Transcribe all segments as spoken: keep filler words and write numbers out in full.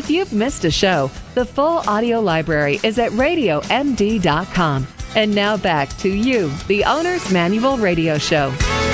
If you've missed a show, the full audio library is at radio m d dot com. And now back to you, the Owner's Manual Radio Show.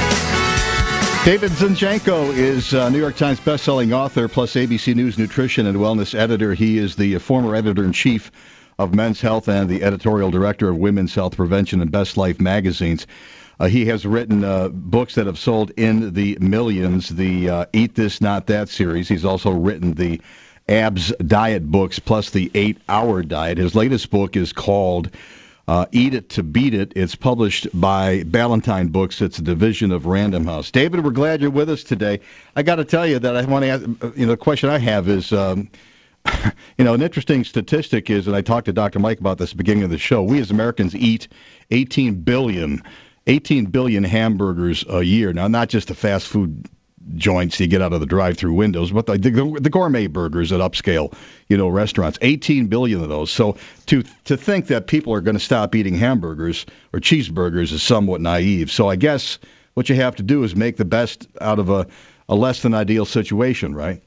David Zinchenko is a New York Times bestselling author, plus A B C News nutrition and wellness editor. He is the former editor-in-chief of Men's Health and the editorial director of Women's Health Prevention and Best Life magazines. Uh, he has written uh, books that have sold in the millions, the uh, Eat This, Not That series. He's also written the Abs Diet books, plus the eight-hour Diet. His latest book is called uh, Eat It to Beat It. It's published by Ballantine Books. It's a division of Random House. David, we're glad you're with us today. I got to tell you that I want to ask, you know, the question I have is, um, you know, an interesting statistic is, and I talked to Doctor Mike about this at the beginning of the show, we as Americans eat eighteen billion, eighteen billion hamburgers a year. Now, not just the fast food joints you get out of the drive-through windows, but the, the, the gourmet burgers at upscale, you know, restaurants. eighteen billion of those. So to to think that people are going to stop eating hamburgers or cheeseburgers is somewhat naive. So I guess what you have to do is make the best out of a, a less than ideal situation, right?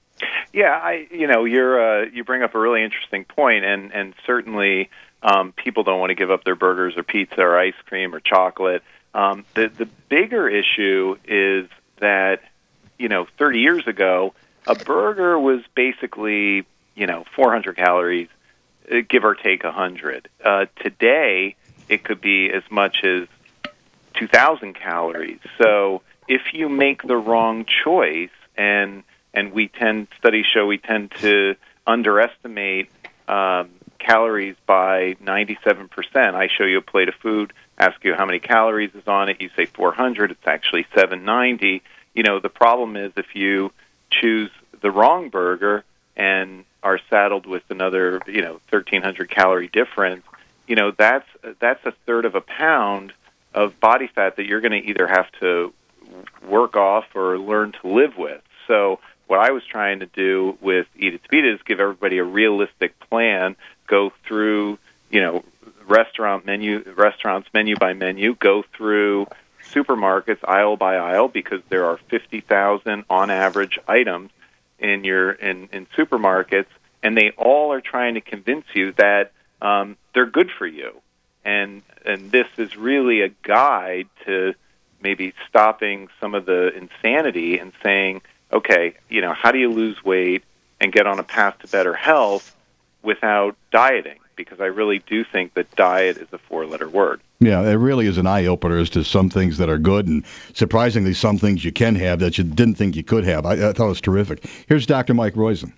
Yeah, I you know you're uh, you bring up a really interesting point, and and certainly um, people don't want to give up their burgers or pizza or ice cream or chocolate. Um, the the bigger issue is that, you know, thirty years ago, a burger was basically, you know, four hundred calories, give or take one hundred. Uh, today, it could be as much as two thousand calories. So if you make the wrong choice, and and we tend, studies show we tend to underestimate um, calories by ninety-seven percent. I show you a plate of food, ask you how many calories is on it, you say four hundred, it's actually seven ninety. You know, the problem is if you choose the wrong burger and are saddled with another, you know, thirteen hundred calorie difference, you know, that's that's a third of a pound of body fat that you're going to either have to work off or learn to live with. So what I was trying to do with Eat It to Beat It is give everybody a realistic plan, go through, you know, restaurant menu, restaurants menu by menu, go through supermarkets aisle by aisle, because there are fifty thousand on average items in your in, in supermarkets, and they all are trying to convince you that um, they're good for you. And and this is really a guide to maybe stopping some of the insanity and saying, okay, you know, how do you lose weight and get on a path to better health without dieting? Because I really do think that diet is a four-letter word. Yeah, it really is an eye-opener as to some things that are good, and surprisingly some things you can have that you didn't think you could have. I, I thought it was terrific. Here's Doctor Mike Roizen.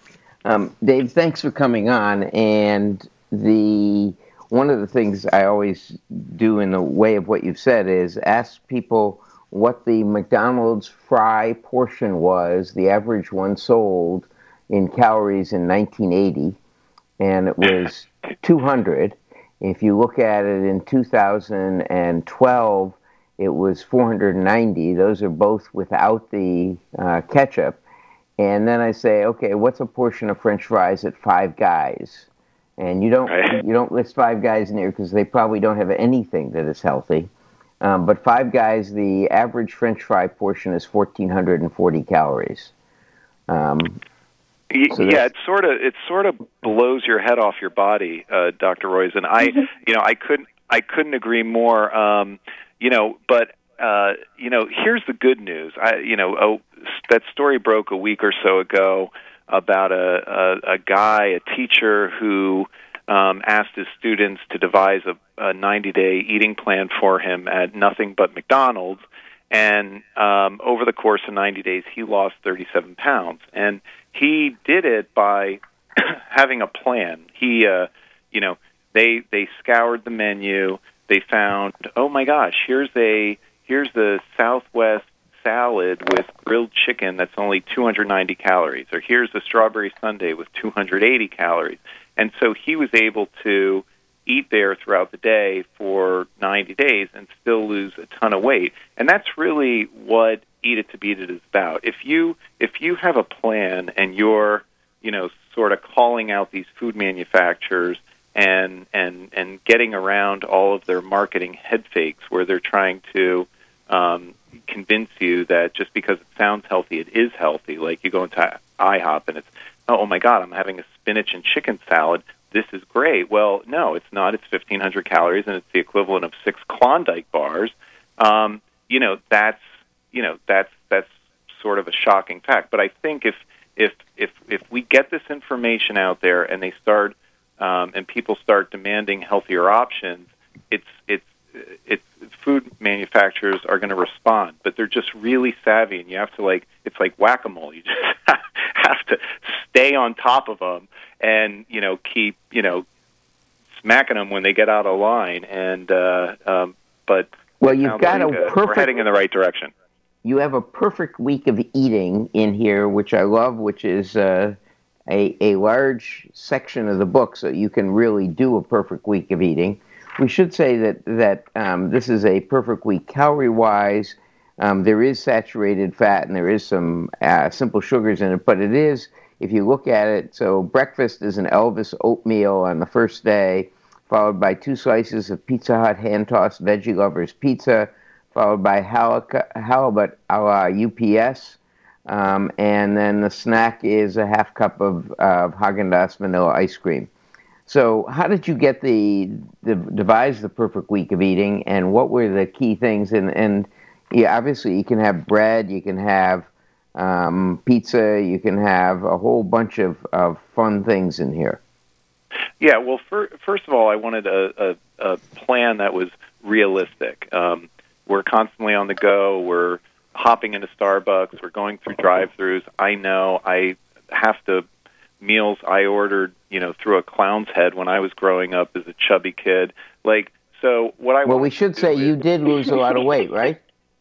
Um, Dave, thanks for coming on. And the one of the things I always do in the way of what you've said is ask people what the McDonald's fry portion was, the average one sold in calories in nineteen eighty, and it was two hundred. If you look at it in two thousand twelve, it was four hundred ninety. Those are both without the uh, ketchup. And then I say, okay, what's a portion of French fries at Five Guys? And you don't right. you don't list Five Guys in there because they probably don't have anything that is healthy. Um, but Five Guys, the average French fry portion is one thousand four hundred forty calories. Um, So yeah, it sort of it sort of blows your head off your body, uh, Doctor Roizen. I you know I couldn't I couldn't agree more. Um, you know, but uh, you know, here's the good news. I you know oh, that story broke a week or so ago about a a, a guy, a teacher who um, asked his students to devise a, a ninety-day eating plan for him at nothing but McDonald's, and um, over the course of ninety days, he lost thirty-seven pounds. And he did it by having a plan. He, uh, you know, they they scoured the menu. They found, oh my gosh, here's a here's the Southwest salad with grilled chicken that's only two hundred ninety calories, or here's the strawberry sundae with two hundred eighty calories. And so he was able to eat there throughout the day for ninety days and still lose a ton of weight. And that's really what Eat It to Beat It is about. If you if you have a plan and you're, you know, sort of calling out these food manufacturers and and and getting around all of their marketing head fakes where they're trying to um, convince you that just because it sounds healthy, it is healthy. Like you go into IHOP and it's, oh my God, I'm having a spinach and chicken salad. This is great. Well, no, it's not. It's fifteen hundred calories, and it's the equivalent of six Klondike bars. Um, you know, that's you know that's that's sort of a shocking fact. But I think if if if if we get this information out there and they start um, and people start demanding healthier options, it's it's it's food manufacturers are going to respond. But they're just really savvy, and you have to like it's like whack-a-mole. You just have to stay on top of them and you know keep you know smacking them when they get out of line. And uh, um, but well, you've got like, a uh, perfect. We're heading in the right direction. You have a perfect week of eating in here, which I love, which is uh, a, a large section of the book, so you can really do a perfect week of eating. We should say that, that um, this is a perfect week calorie-wise. Um, there is saturated fat and there is some uh, simple sugars in it, but it is, if you look at it, so breakfast is an Elvis oatmeal on the first day, followed by two slices of Pizza Hut hand-tossed Veggie Lovers pizza, followed by halibut a la U P S, um, and then the snack is a half cup of, of Haagen-Dazs vanilla ice cream. So how did you get the, the devise the perfect week of eating, and what were the key things? And, and yeah, obviously you can have bread, you can have um, pizza, you can have a whole bunch of, of fun things in here. Yeah, well, for, first of all, I wanted a, a, a plan that was realistic. Um, We're constantly on the go. We're hopping into Starbucks. We're going through drive-thrus. I know I have to meals I ordered, you know, through a clown's head when I was growing up as a chubby kid. Like, so what I well, we should say is, you did lose a lot of weight, right?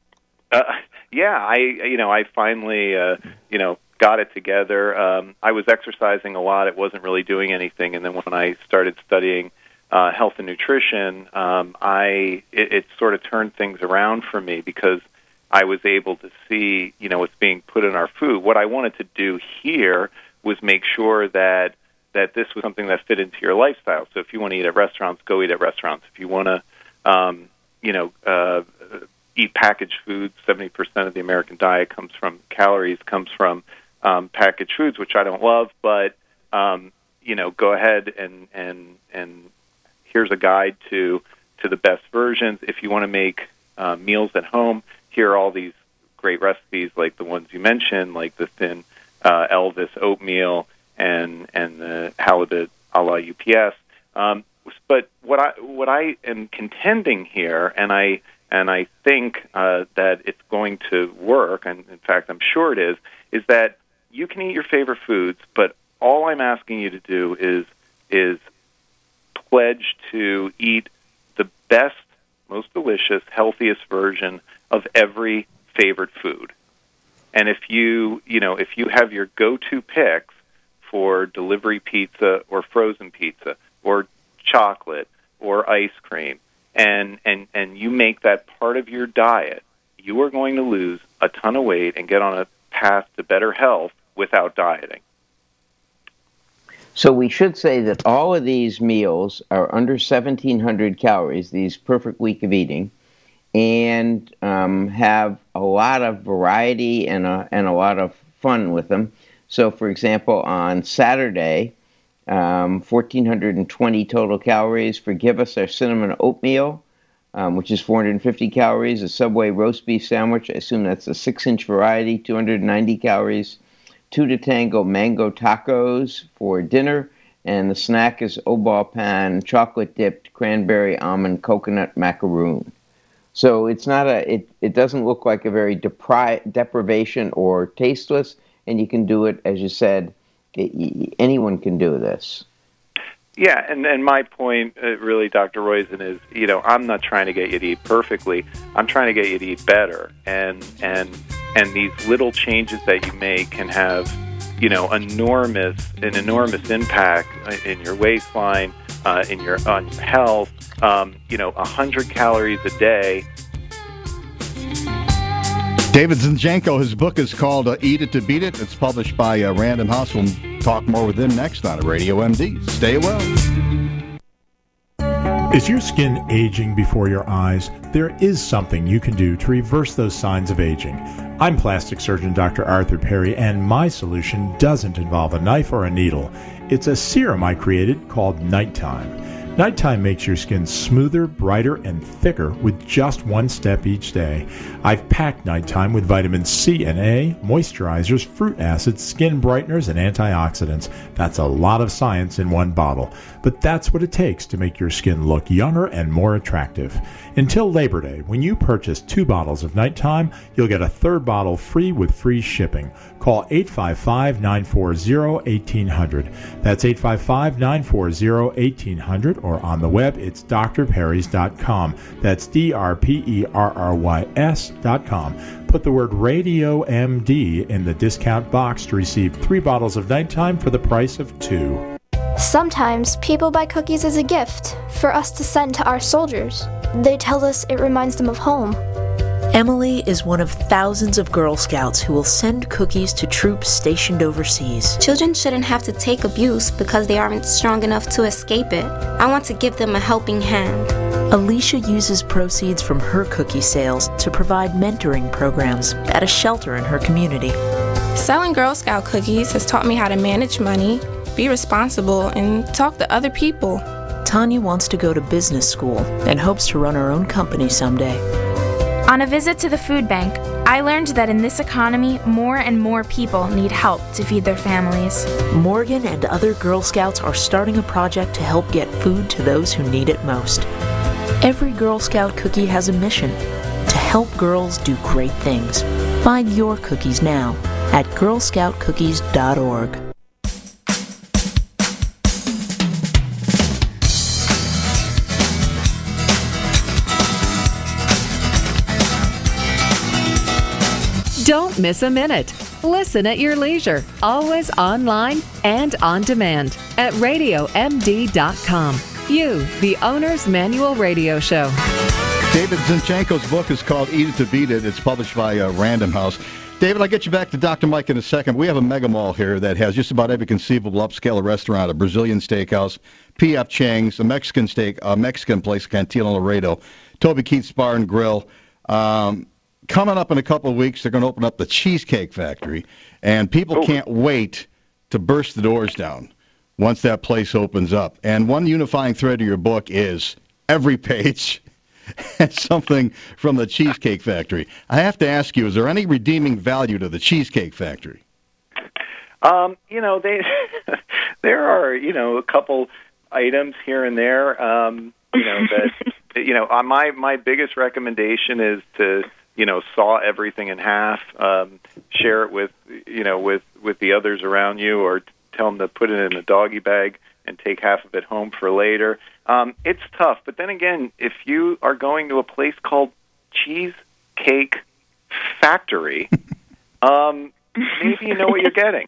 Uh, yeah, I you know I finally uh, you know got it together. Um, I was exercising a lot. It wasn't really doing anything, and then when I started studying Uh, health and nutrition, um, I it, it sort of turned things around for me because I was able to see, you know, what's being put in our food. What I wanted to do here was make sure that that this was something that fit into your lifestyle. So if you want to eat at restaurants, go eat at restaurants. If you want to, um, you know, uh, eat packaged foods, seventy percent of the American diet comes from calories, comes from um, packaged foods, which I don't love, but um, you know, go ahead and and and here's a guide to, to the best versions. If you want to make uh, meals at home, here are all these great recipes like the ones you mentioned, like the thin uh, Elvis oatmeal and and the halibut a la U P S. Um, but what I what I am contending here, and I and I think uh, that it's going to work, and in fact I'm sure it is, is that you can eat your favorite foods, but all I'm asking you to do is is pledge to eat the best, most delicious, healthiest version of every favorite food. And if you, you know, if you have your go-to picks for delivery pizza or frozen pizza or chocolate or ice cream, and, and, and you make that part of your diet, you are going to lose a ton of weight and get on a path to better health without dieting. So we should say that all of these meals are under seventeen hundred calories, these perfect week of eating, and um, have a lot of variety and a, and a lot of fun with them. So, for example, on Saturday, um, one thousand four hundred twenty total calories. Forgive us our cinnamon oatmeal, um, which is four hundred fifty calories. A Subway roast beef sandwich, I assume that's a six-inch variety, two hundred ninety calories. Two to Tango mango tacos for dinner, and the snack is Obal Pan chocolate-dipped cranberry almond coconut macaroon. So it's not a, it, it doesn't look like a very depri- deprivation or tasteless, and you can do it, as you said, it, anyone can do this. Yeah, and, and my point, uh, really, Doctor Roizen, is, you know, I'm not trying to get you to eat perfectly. I'm trying to get you to eat better. And and and these little changes that you make can have, you know, enormous an enormous impact in your waistline, uh, in your on your health. Um, you know, one hundred calories a day. David Zinchenko, his book is called uh, Eat It to Beat It. It's published by uh, Random House. We'll talk more with him next on Radio M D. Stay well. Is your skin aging before your eyes? There is something you can do to reverse those signs of aging. I'm plastic surgeon Doctor Arthur Perry, and my solution doesn't involve a knife or a needle. It's a serum I created called Nighttime. Nighttime makes your skin smoother, brighter, and thicker with just one step each day. I've packed Nighttime with vitamin C and A, moisturizers, fruit acids, skin brighteners, and antioxidants. That's a lot of science in one bottle. But that's what it takes to make your skin look younger and more attractive. Until Labor Day, when you purchase two bottles of Nighttime, you'll get a third bottle free with free shipping. Call eight five five, nine four zero, one eight zero zero. That's eight five five, nine four zero, one eight zero zero, or on the web, it's d r perrys dot com. That's D R P E R R Y S dot com. Put the word Radio M D in the discount box to receive three bottles of Nighttime for the price of two. Sometimes people buy cookies as a gift for us to send to our soldiers. They tell us it reminds them of home. Emily is one of thousands of Girl Scouts who will send cookies to troops stationed overseas. Children shouldn't have to take abuse because they aren't strong enough to escape it. I want to give them a helping hand. Alicia uses proceeds from her cookie sales to provide mentoring programs at a shelter in her community. Selling Girl Scout cookies has taught me how to manage money, be responsible, and talk to other people. Tanya wants to go to business school and hopes to run her own company someday. On a visit to the food bank, I learned that in this economy, more and more people need help to feed their families. Morgan and other Girl Scouts are starting a project to help get food to those who need it most. Every Girl Scout cookie has a mission: to help girls do great things. Find your cookies now at girl scout cookies dot org. Don't miss a minute. Listen at your leisure, always online and on demand at radio m d dot com. You, the Owner's Manual Radio Show. David Zinchenko's book is called Eat It to Beat It. It's published by uh, Random House. David, I'll get you back to Doctor Mike in a second. We have a mega mall here that has just about every conceivable upscale restaurant: a Brazilian steakhouse, P F Chang's, a Mexican steak, a Mexican place, Cantina Laredo, Toby Keith's Bar and Grill. Um, coming up in a couple of weeks, they're going to open up the Cheesecake Factory, and people oh. can't wait to burst the doors down once that place opens up. And one unifying thread of your book is every page has something from the Cheesecake Factory. I have to ask you, is there any redeeming value to the Cheesecake Factory? Um, you know, they there are, you know, a couple items here and there, um, you know, that, you know, my, my biggest recommendation is to, you know, saw everything in half, um, share it with, you know, with, with the others around you, or tell them to put it in a doggy bag and take half of it home for later. Um, it's tough. But then again, if you are going to a place called Cheesecake Factory, um, maybe you know what you're getting.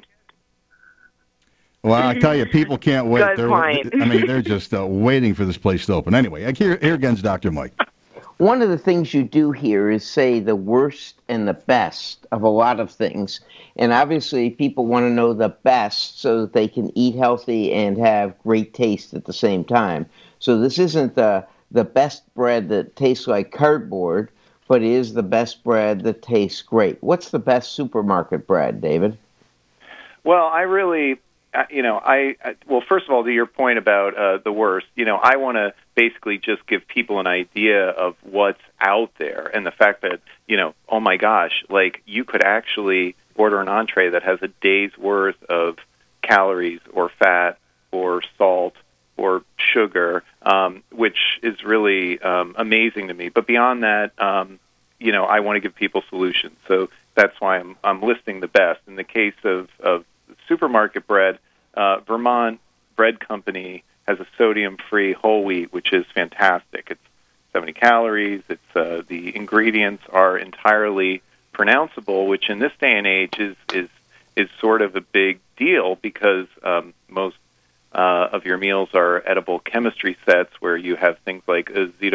Well, I tell you, people can't wait. Good they're, point. I mean, they're just uh, waiting for this place to open. Anyway, here, here again's Doctor Mike. One of the things you do here is say the worst and the best of a lot of things. And obviously people want to know the best so that they can eat healthy and have great taste at the same time. So this isn't the, the best bread that tastes like cardboard, but it is the best bread that tastes great. What's the best supermarket bread, David? Well, I really... Uh, you know, I, I well, first of all, to your point about uh, the worst, you know, I want to basically just give people an idea of what's out there, and the fact that, you know, oh my gosh, like you could actually order an entree that has a day's worth of calories or fat or salt or sugar, um, which is really um, amazing to me. But beyond that, um, you know, I want to give people solutions. So that's why I'm I'm listing the best. In the case of, of supermarket bread, uh, Vermont Bread Company has a sodium-free whole wheat, which is fantastic. It's seventy calories. It's uh, the ingredients are entirely pronounceable, which in this day and age is is is sort of a big deal because um, most uh, of your meals are edible chemistry sets where you have things like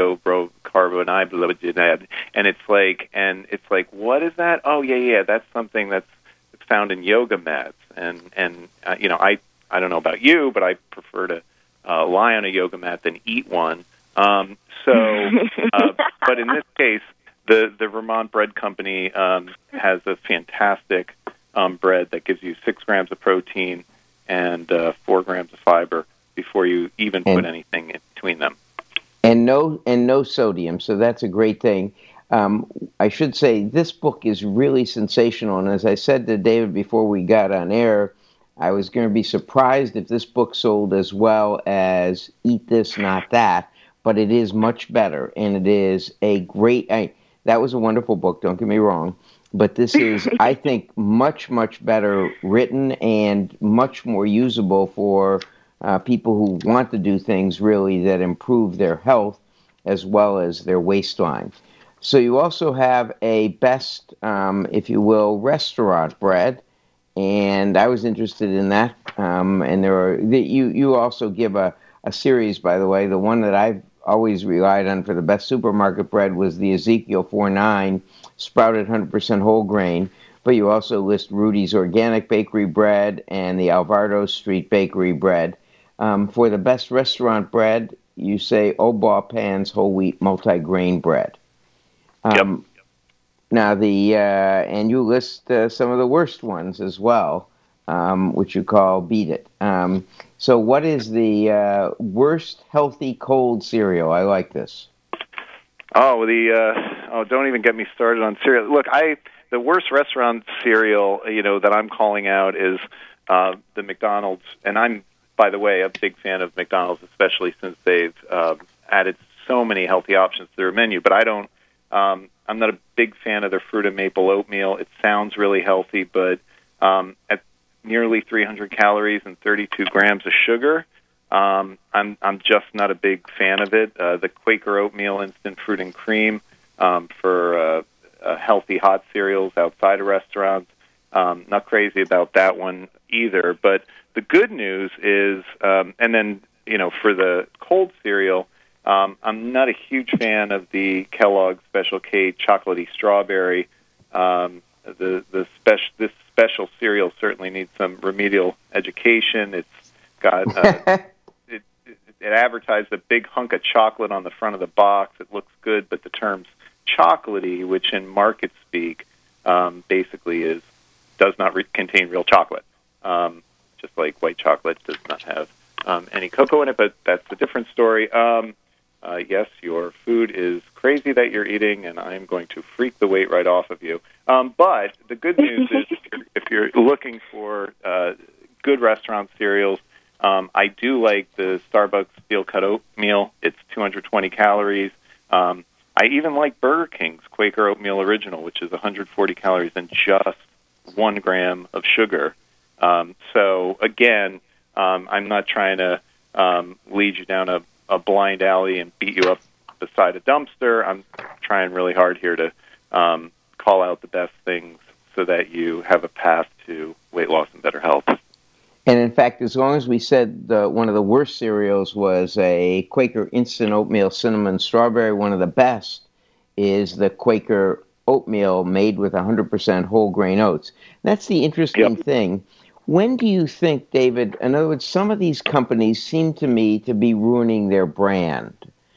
azetobrocarbonide, and it's like and it's like what is that? Oh yeah, yeah, that's something that's found in yoga mats, and and uh, you know, I I don't know about you, but I prefer to uh, lie on a yoga mat than eat one. Um, so, uh, but in this case, the the Vermont Bread Company um, has a fantastic um, bread that gives you six grams of protein and uh, four grams of fiber before you even and, put anything in between them. And no and no sodium, so that's a great thing. Um, I should say this book is really sensational, and as I said to David before we got on air, I was going to be surprised if this book sold as well as Eat This, Not That, but it is much better, and it is a great... I, that was a wonderful book, don't get me wrong, but this is, I think, much, much better written and much more usable for uh, people who want to do things really that improve their health as well as their waistline. So you also have a best, um, if you will, restaurant bread, and I was interested in that. Um, and there are you you also give a, a series, by the way. The one that I've always relied on for the best supermarket bread was the Ezekiel four nine sprouted one hundred percent whole grain. But you also list Rudy's Organic Bakery Bread and the Alvarado Street Bakery Bread. Um, for the best restaurant bread, you say Obaw Pan's whole wheat multi-grain bread. Um, yep. Now the uh, and you list uh, some of the worst ones as well, um, which you call Beat It. Um, so what is the uh, worst healthy cold cereal? I like this. Oh, the uh, oh, don't even get me started on cereal. Look, I the worst restaurant cereal, you know, that I'm calling out is uh, the McDonald's, and I'm, by the way, a big fan of McDonald's, especially since they've uh, added so many healthy options to their menu. But I don't. Um, I'm not a big fan of their fruit and maple oatmeal. It sounds really healthy, but um, at nearly three hundred calories and thirty-two grams of sugar, um, I'm I'm just not a big fan of it. Uh, the Quaker oatmeal instant fruit and cream um, for uh, uh, healthy hot cereals outside of restaurants, um, not crazy about that one either. But the good news is, um, and then you know, for the cold cereal. Um, I'm not a huge fan of the Kellogg's Special K chocolatey strawberry. Um, the the special this special cereal certainly needs some remedial education. It's got uh, it, it, it advertised a big hunk of chocolate on the front of the box. It looks good, but the terms chocolatey, which in market speak um, basically is does not re- contain real chocolate. Um, just like white chocolate does not have um, any cocoa in it, but that's a different story. Um, Uh, yes, your food is crazy that you're eating, and I'm going to freak the weight right off of you. Um, but the good news is if you're, if you're looking for uh, good restaurant cereals, um, I do like the Starbucks steel-cut oatmeal. It's two hundred twenty calories. Um, I even like Burger King's Quaker Oatmeal Original, which is one hundred forty calories and just one gram of sugar. Um, so, again, um, I'm not trying to um, lead you down a a blind alley and beat you up beside a dumpster. I'm trying really hard here to um, call out the best things so that you have a path to weight loss and better health. And in fact, as long as we said the, one of the worst cereals was a Quaker Instant Oatmeal Cinnamon Strawberry, one of the best is the Quaker Oatmeal made with one hundred percent whole grain oats. That's the interesting yep. thing. When do you think, David, in other words, some of these companies seem to me to be ruining their brand.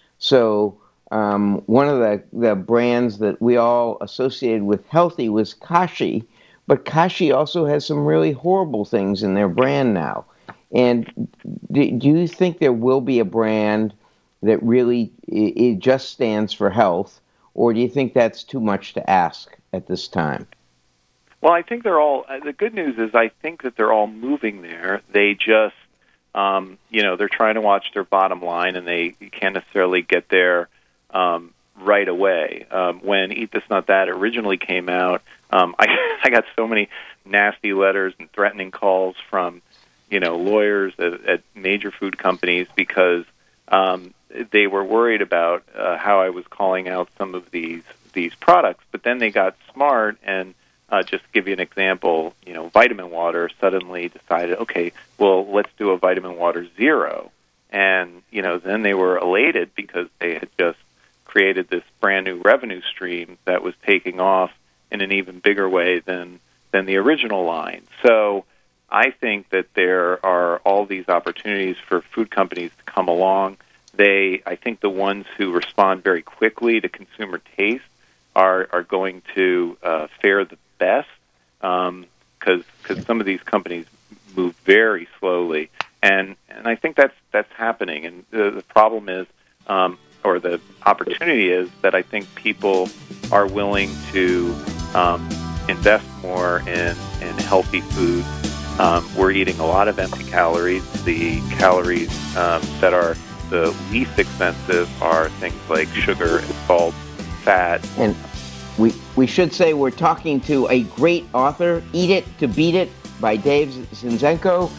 So um, one of the, the brands that we all associated with healthy was Kashi, but Kashi also has some really horrible things in their brand now. And do, do you think there will be a brand that really it, it just stands for health, or do you think that's too much to ask at this time? Well, I think they're all, the good news is I think that they're all moving there. They just, um, you know, they're trying to watch their bottom line, and they can't necessarily get there um, right away. Um, when Eat This, Not That originally came out, um, I, I got so many nasty letters and threatening calls from, you know, lawyers at, at major food companies because um, they were worried about uh, how I was calling out some of these these products. But then they got smart and Uh, just to give you an example, you know, Vitamin Water suddenly decided, okay, well, let's do a Vitamin Water Zero. And, you know, then they were elated because they had just created this brand new revenue stream that was taking off in an even bigger way than, than the original line. So I think that there are all these opportunities for food companies to come along. They, I think the ones who respond very quickly to consumer taste are are going to uh, fare the best, because um, because some of these companies move very slowly, and and I think that's that's happening. And the, the problem is, um, or the opportunity is that I think people are willing to um, invest more in in healthy food. Um, we're eating a lot of empty calories. The calories um, that are the least expensive are things like sugar and salt, fat. And we we should say we're talking to a great author, Eat It to Beat It by Dave Zinczenko.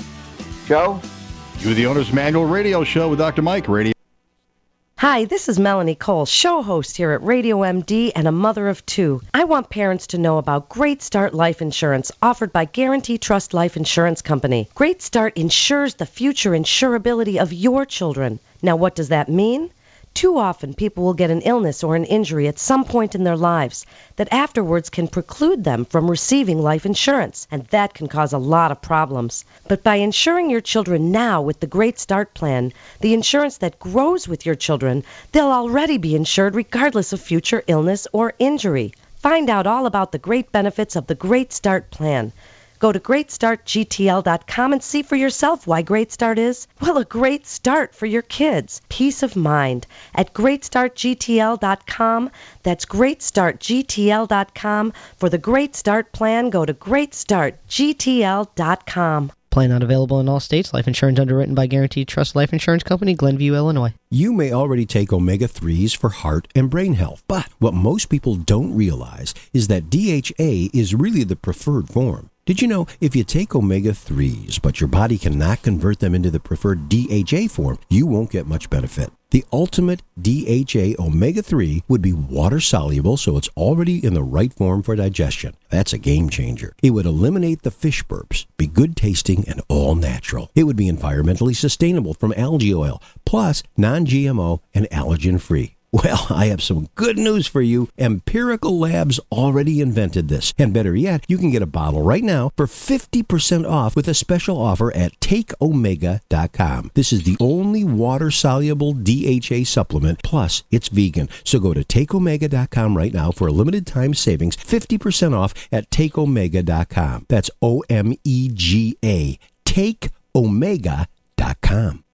Joe? You the Owner's Manual Radio Show with Doctor Mike. Radio. Hi, this is Melanie Cole, show host here at Radio M D and a mother of two. I want parents to know about Great Start Life Insurance offered by Guarantee Trust Life Insurance Company. Great Start insures the future insurability of your children. Now, what does that mean? Too often, people will get an illness or an injury at some point in their lives that afterwards can preclude them from receiving life insurance, and that can cause a lot of problems. But by insuring your children now with the Great Start Plan, the insurance that grows with your children, they'll already be insured regardless of future illness or injury. Find out all about the great benefits of the Great Start Plan. Go to great start G T L dot com and see for yourself why Great Start is, well, a great start for your kids. Peace of mind at great start G T L dot com. That's great start G T L dot com. For the Great Start Plan, go to great start G T L dot com. Plan not available in all states. Life insurance underwritten by Guaranteed Trust Life Insurance Company, Glenview, Illinois. You may already take omega threes for heart and brain health, but what most people don't realize is that D H A is really the preferred form. Did you know if you take omega threes, but your body cannot convert them into the preferred D H A form, you won't get much benefit? The ultimate D H A omega three would be water soluble, so it's already in the right form for digestion. That's a game changer. It would eliminate the fish burps, be good tasting and all natural. It would be environmentally sustainable from algae oil, plus non-G M O and allergen free. Well, I have some good news for you. Empirical Labs already invented this. And better yet, you can get a bottle right now for fifty percent off with a special offer at take omega dot com. This is the only water-soluble D H A supplement, plus it's vegan. So go to take omega dot com right now for a limited time savings, fifty percent off at take omega dot com. That's O M E G A, take omega dot com.